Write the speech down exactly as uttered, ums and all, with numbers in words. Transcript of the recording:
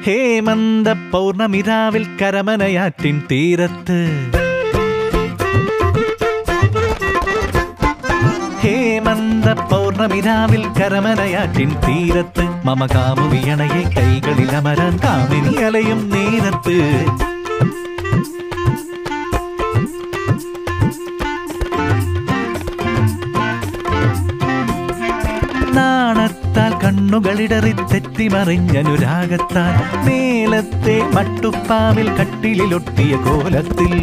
ഹേമന്ത പൗർണമിരാവിൽ കരമനയാറ്റിൻ തീരത്ത് ഹേമന്ത പൗർണമിരാവിൽ കരമനയാറ്റിൻ തീരത്ത് മമ കാമുകിയണയെ കൈകളിൽ അമരാൻ കാമിനി അലയും നേരത്ത് നാണത്താൽ കണ്ണുകളിടറി തെറ്റിമറിഞ്ഞനുരാഗത്താൽ മേലത്തെ മട്ടുപ്പാവിൽ കട്ടിലിലൊട്ടിയ കോലത്തിൽ